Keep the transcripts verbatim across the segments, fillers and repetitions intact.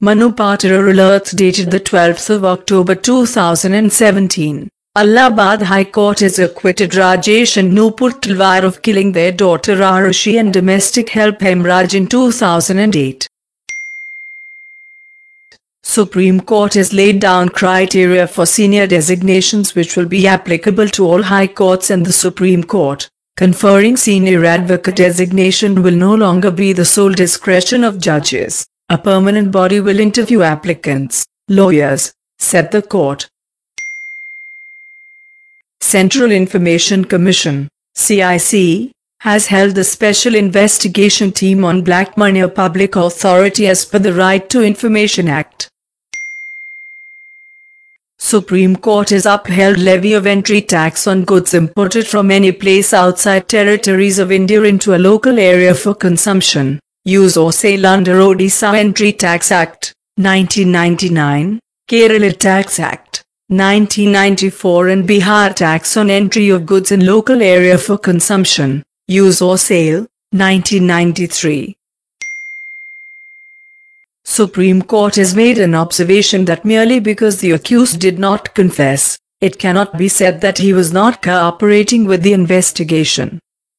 Manu Patrar alerts dated the twelfth of October two thousand seventeen. Allahabad High Court has acquitted Rajesh and Nupur Talwar of killing their daughter Arushi and domestic help hemorrhage in two thousand eight. Supreme Court has laid down criteria for senior designations which will be applicable to all high courts and the Supreme Court. Conferring senior advocate designation will no longer be the sole discretion of judges. A permanent body will interview applicants, lawyers, said the court. Central Information Commission, C I C, has held the Special Investigation Team on Black Money a public authority as per the Right to Information Act. Supreme Court has upheld levy of entry tax on goods imported from any place outside territories of India into a local area for consumption, use or sale under Odisha Entry Tax Act, nineteen ninety-nine, Kerala Tax Act, nineteen ninety-four and Bihar Tax on Entry of Goods in Local Area for Consumption, Use or Sale, nineteen ninety-three. Supreme Court has made an observation that merely because the accused did not confess, it cannot be said that he was not cooperating with the investigation.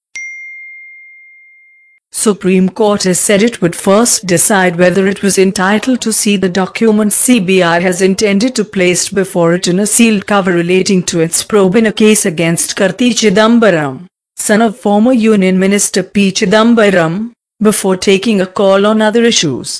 Supreme Court has said it would first decide whether it was entitled to see the documents C B I has intended to place before it in a sealed cover relating to its probe in a case against Karti Chidambaram, son of former Union Minister P. Chidambaram, before taking a call on other issues.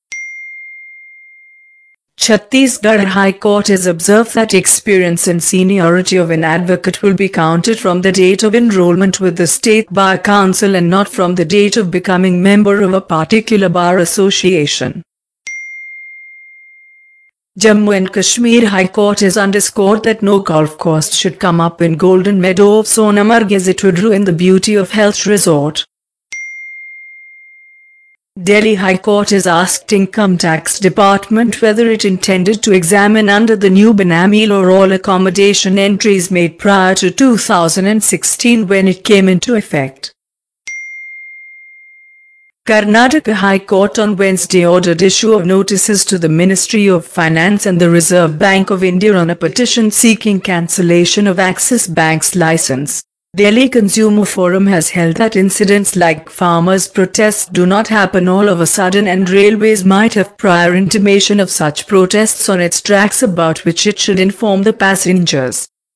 Chhattisgarh High Court has observed that experience and seniority of an advocate will be counted from the date of enrollment with the State Bar Council and not from the date of becoming member of a particular bar association. Jammu and Kashmir High Court has underscored that no golf course should come up in Golden Meadow of Sonamarg as it would ruin the beauty of Health Resort. Delhi High Court has asked Income Tax Department whether it intended to examine under the new Benami law all accommodation entries made prior to two thousand sixteen when it came into effect. Karnataka High Court on Wednesday ordered issue of notices to the Ministry of Finance and the Reserve Bank of India on a petition seeking cancellation of Axis Bank's license. Delhi Consumer Forum has held that incidents like farmers' protests do not happen all of a sudden and railways might have prior intimation of such protests on its tracks about which it should inform the passengers.